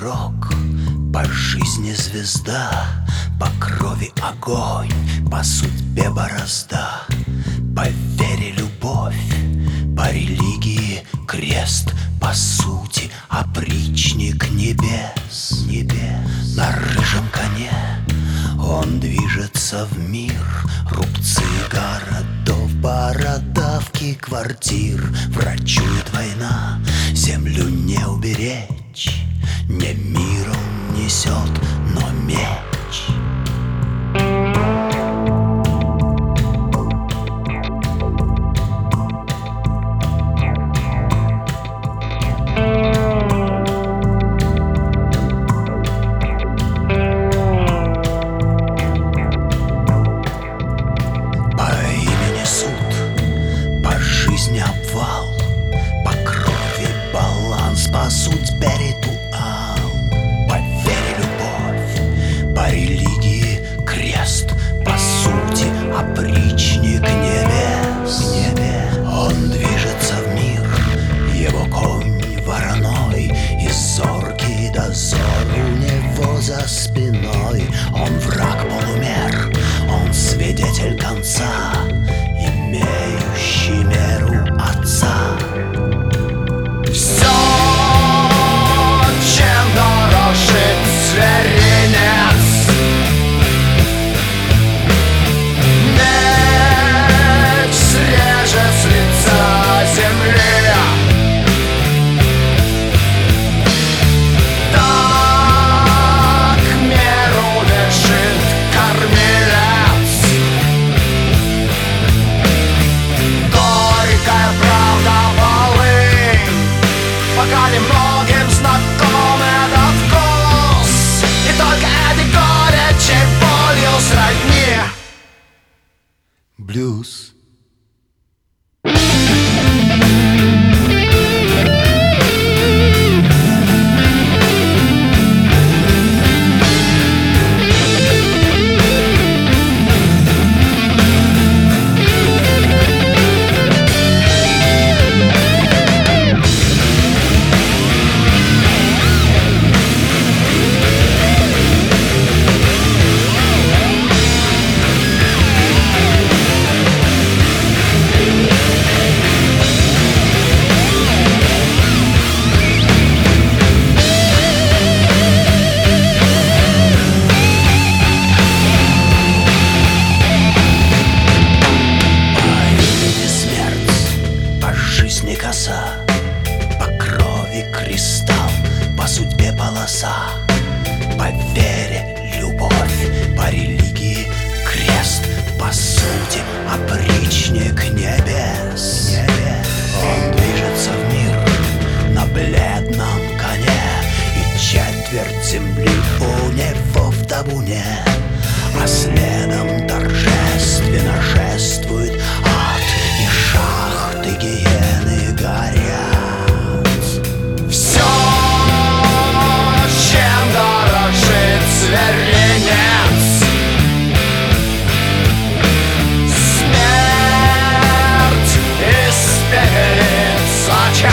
игрок, по жизни звезда, по крови огонь, по судьбе борозда, по вере любовь, по религии крест, по сути опричник небес. На рыжем коне он движется в мир, рубцы городов, бородавки квартир. Врачует война, землю не уберечь, не мир он несет, но меч. Обвал, по крови баланс, по судьбе ритуал, по вере любовь, по религии крест, по сути опричник небес. Он движется в мир, его конь вороной, и зоркий дозор у него за спиной. Он враг полумер, он свидетель конца, имеющий меру отца. Все, чем дорожит зверинец, меч срежет с лица земли. Так меру вершит кормилец. Горькая правда, полынь, пока немногим знаком этот вкус, и только этой горечи болью сродни Блюз. Коса, по крови кристалл, по судьбе полоса, по вере любовь, по религии крест, по сути опричник небес. Он движется в мир на бледном коне, и четверть земли у него в табуне, а следом торжественно шествует ад, и шахты гиены горят. все, чем дорожит зверинец, смерть испепелит зачем.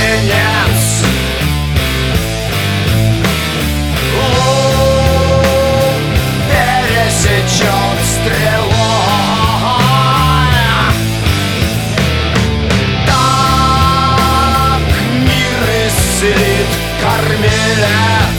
свергненец. Лук пересечет стрелой. Так мир исцелит кормилец.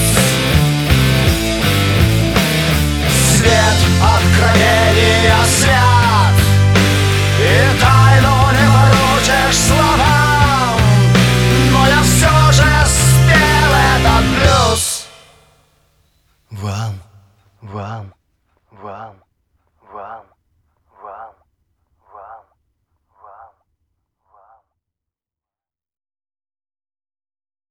Свет откровения свят, и тайну не поручишь словам, но я все же спел этот блюз. Вам, вам, вам.